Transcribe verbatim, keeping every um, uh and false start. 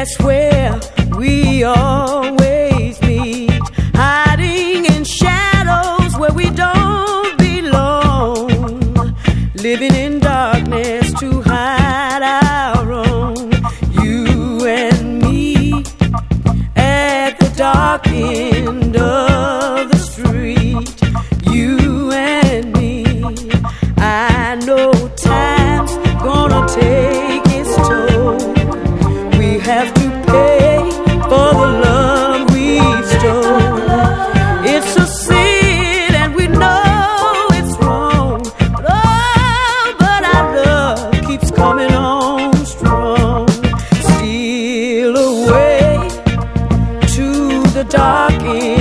That's where we always meet, hiding in shadows where we don't belong, living in darkness to hide our own. You and me at the dark end of the street. You and me, I know time's gonna take its toll. We have to pay for the love we've stolen. It's a sin and we know it's wrong, but oh, but our love keeps coming on strong. Steal away to the dark end